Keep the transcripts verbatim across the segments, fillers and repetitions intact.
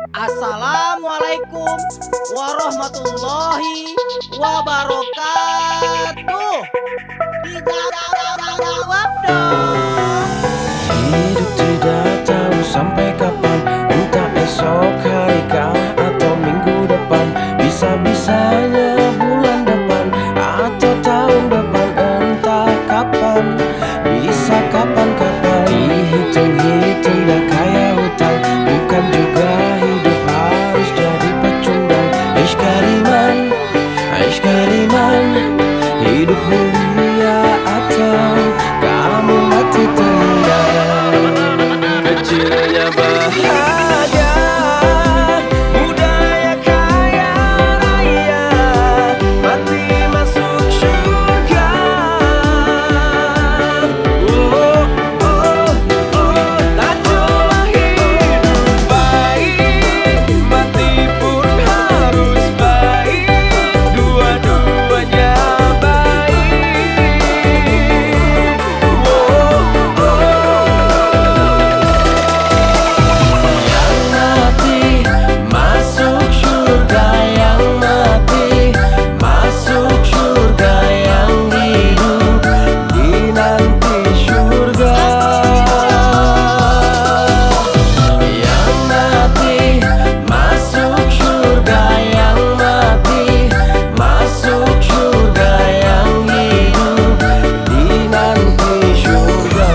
Assalamualaikum warahmatullahi wabarakatuh. Dijawab dong. Hidup tidak tahu sampai kapan, entah esok hari kah atau minggu depan, bisa-bisanya bulan depan atau tahun depan, entah kapan, bisa kapan-kapan. Dihitung-hitung dah kayak hutang, bukan juga hidup harus jadi pecundang. Aish Kariman, Aish Kariman, hidup mulia atau kamu mati terindah. Kecilnya bahagia, budaya kaya raya, mati masuk surga. Oh, oh, oh, tak cuma hidup baik, mati pun harus baik, dua-duanya baik. Oh, oh. Yang mati masuk surga, yang mati masuk surga, yang hidup dinanti surga. Yang mati masuk surga, yang mati masuk surga, yang hidup dinanti surga.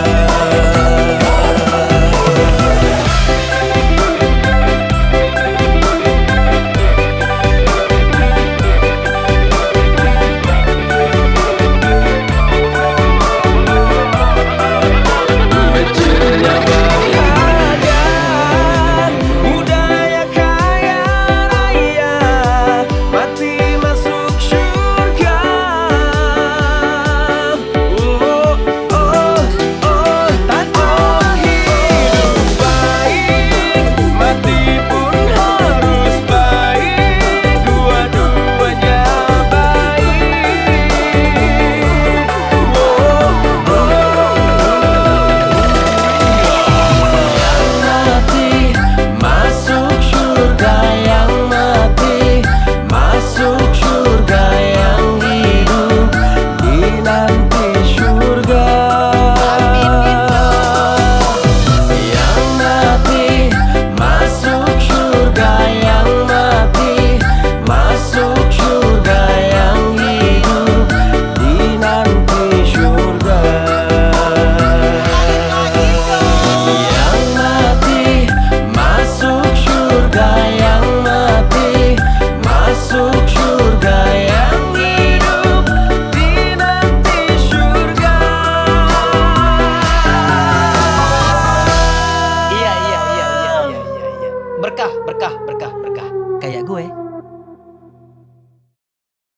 Kecilnya bahagia, budaya kaya raya, mati masuk surga. Oh, oh, oh, tak cuma hidup baik, mati pun harus baik, dua-duanya baik. Oh, oh. Yang mati masuk surga, yang mati masuk surga, yang hidup dinanti surga. Yang mati masuk surga, yang mati masuk surga, yang hidup dinanti surga. Yang mati masuk surga,